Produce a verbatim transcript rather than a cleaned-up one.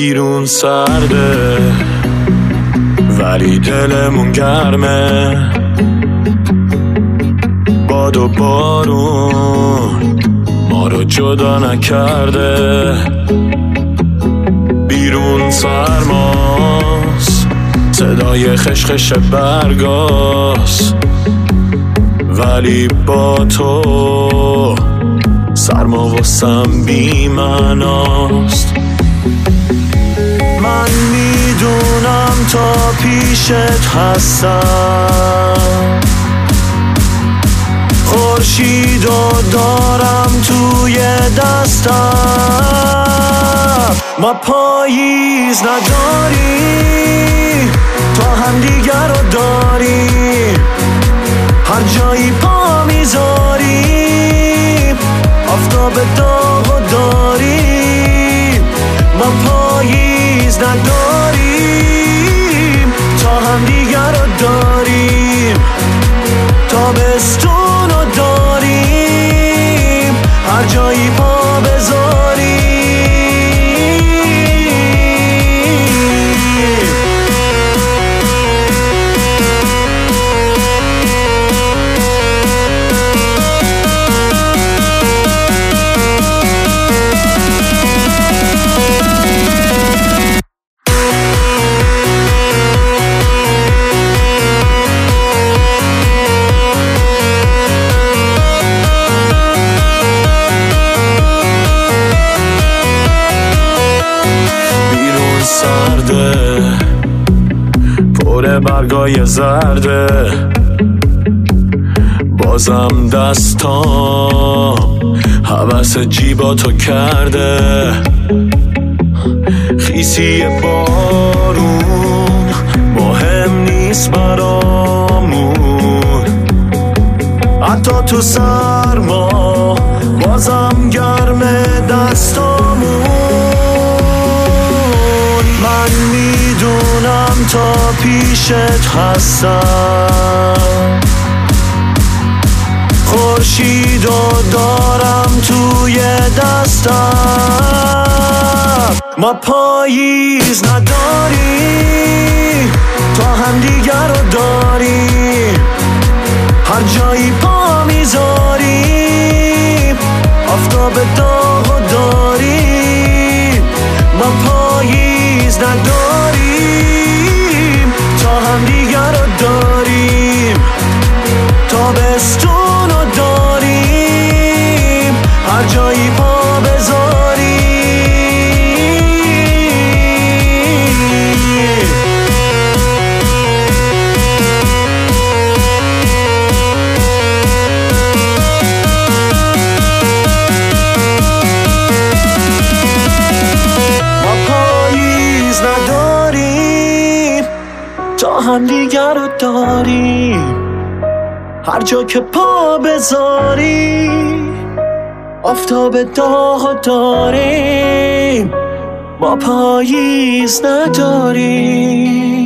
بیرون سرده ولی دلمون گرمه، باد و بارون ما رو جدا نکرده. بیرون سرماست، صدای خشخش برگاست، ولی با تو سرما واسم بی معناست. من میدونم تا پیشت هستم، خورشیدو دارم توی دستم. ما پاییز نداریم، تا هم دیگر رو داریم، هر جایی پا میذاریم آفتاب داغو داریم. ما پاییز نداریم، تا هم دیگر رو داریم، تابستون رو داریم، هر جایی پا بذاریم. سرده پر برگای زرده، بازم دستام هوس جیباتو کرده. خیسی بارون مهم نیست برامون، حتی تو سرما بازم گرم دستامون. من میدونم تا پیشت هستم، خورشیدو دارم توی دستم. ما پاییز نداریم، تا هم دیگر رو داریم، هر جایی پا میذاریم آفتاب داغو داریم. ما پاییز نداریم، تا هم دیگر رو داریم، تابستون رو داریم، هر جایی پا بذاریم. ما پاییز نداریم، تا هم دیگر رو داریم، هر جا که پا بذاریم آفتاب داغو داریم. ما پاییز نداریم.